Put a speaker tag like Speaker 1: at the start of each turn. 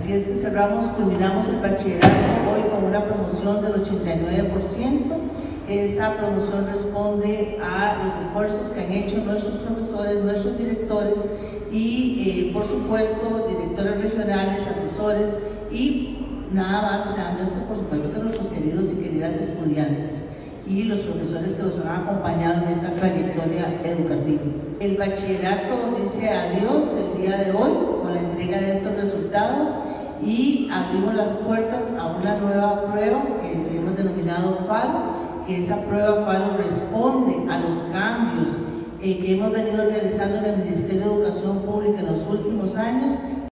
Speaker 1: Así es que culminamos el bachillerato hoy con una promoción del 89%. Esa promoción responde a los esfuerzos que han hecho nuestros profesores, nuestros directores y, por supuesto, directores regionales, asesores y nada más y nada menos que, por supuesto, que nuestros queridos y queridas estudiantes y los profesores que nos han acompañado en esta trayectoria educativa. El bachillerato dice adiós el día de hoy con la entrega de estos resultados y abrimos las puertas a una nueva prueba que hemos denominado FARO, que esa prueba FARO responde a los cambios que hemos venido realizando en el Ministerio de Educación Pública en los últimos años.